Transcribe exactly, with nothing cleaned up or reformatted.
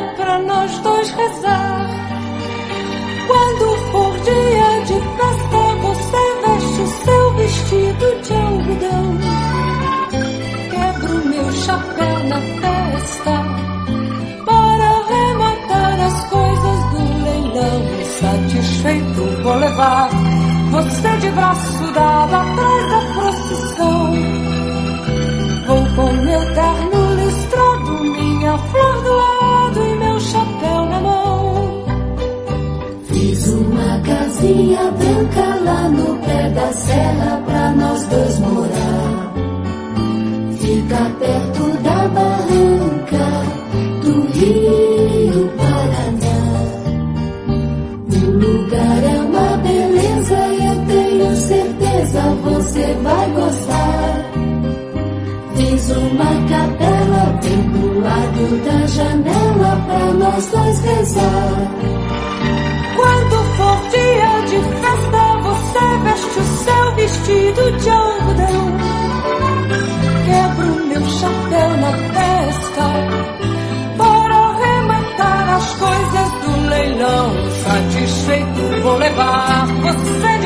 pra nós dois rezar. Quando for dia de festa, você veste o seu vestido de algodão. Quebro meu chapéu na testa para arrematar as coisas do leilão. Satisfeito vou levar você de braço dado atrás da procissão. Vou com meu terno listrado, minha flor do lado e meu chapéu na mão. Fiz uma casinha branca lá no pé da serra pra nós dois morar. Fica perto da barranca do Rio Paraná. O lugar é uma beleza e eu tenho certeza você vai gostar. Fiz uma capela bem do lado da janela pra nós dois rezar. Quando for dia de festa, você veste o seu vestido de algodão. Quebro meu chapéu na testa para arrematar as coisas do leilão. Satisfeito vou levar você